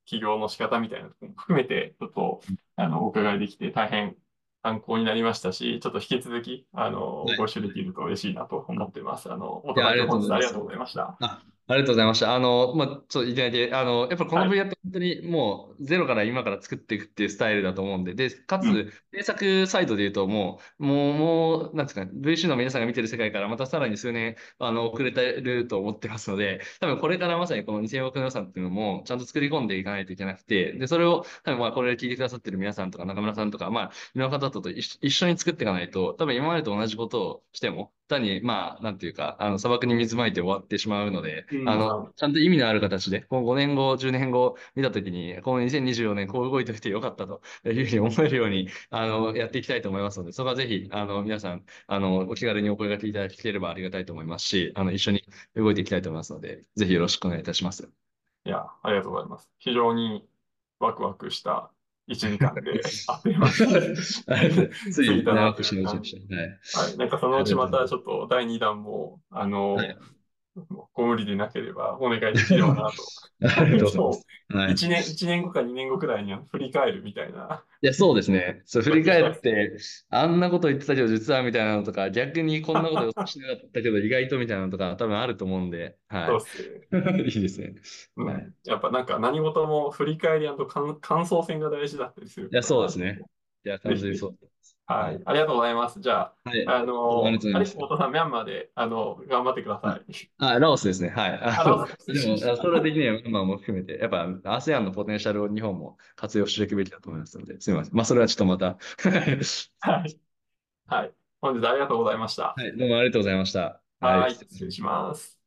起業の仕方みたいなところも含めて、ちょっと、あの、お伺いできて大変参考になりましたし、ちょっと引き続き、あの、 はい。 ご一緒できると嬉しいなと思ってます。あの、太いや、あり田さん今日がとうございます。 本日はありがとうございました。 あ、ありがとうございました。あの、まあ、ちょっといきなり、あの、やっぱこのはい。 分野って本当にもうゼロから今から作っていくっていうスタイルだと思うんで、で、かうん。 つ、制作サイドで言うともう、もう、もう、なんですかね、ブイシー の皆さんが見てる世界からまたさらに数年、あの、遅れてると思ってますので、多分これからまさにこのにせんおくの予算っていうのもちゃんと作り込んでいかないといけなくて、で、それを多分まあこれ聞いてくださってる皆さんとか中村さんとか、まあ、いろんな方と一緒一緒に作っていかないと、多分今までと同じことをしても、単に、まあ、なんていうか、あの、砂漠に水まいて終わってしまうので、 うん、 あの、 あの、 ちゃんと意味のある形で、このごねんご、じゅうねんご見たときに、このにせんにじゅうよねんこう動いてきてよかったというふうに思えるように、あの、やっていきたいと思いますので、そこはぜひ、あの、皆さん、あの、お気軽にお声掛けいただければありがたいと思いますし、あの、一緒に動いていきたいと思いますので、ぜひよろしくお願いいたします。 いや、ありがとうございます。非常にワクワクしたいち、にかんで、あっという間にありがとうつ過ぎいたなとい長くしのうちう感じ。 にした。はい。 はい。なんかそのあうちまりがとうございます。 たちょっとだいにだんも、あの、 はい。 ご無理でなければお願いできればなと。 ありがとうございま今す。は日、 い。 いちねん、一年後かにねんごくらいには振り返るみたいな、 いや、そうですね。そう、振やっりていきたいです。 返って、あんなこと言ってたけど、実はみたいなのとか、逆にこんなこと予想しなかったけど、意外とみたいなのとか、多分あると思うんで、はそうい。 ですね。 いいですね。はい。 うん。やっぱなんか何事も振り返り感、感想戦が大事だったりするいや、 からな。 そうですね。いや、完全にぜひぜひ。 そうです。ははい。 い。 ありがとうございます。じゃあ、 はい。 あどうもありがの、あれ、 とうございます。 太田さん、ミャンマーで、あの、頑張ってください。 あ、ラオスですね。はい。ああ、ラの、 オス、失礼でも、 しました。 あそれ的には、まあ、も含めて、やっぱ、アセアン のポテンシャルを日本も活用していくべきだと思いますので、すみません。まあ、それはちょっとまた。 はい。はい。本日はありがとうございました。 はい。どうもありがとうございました。はい。 はい。失礼します。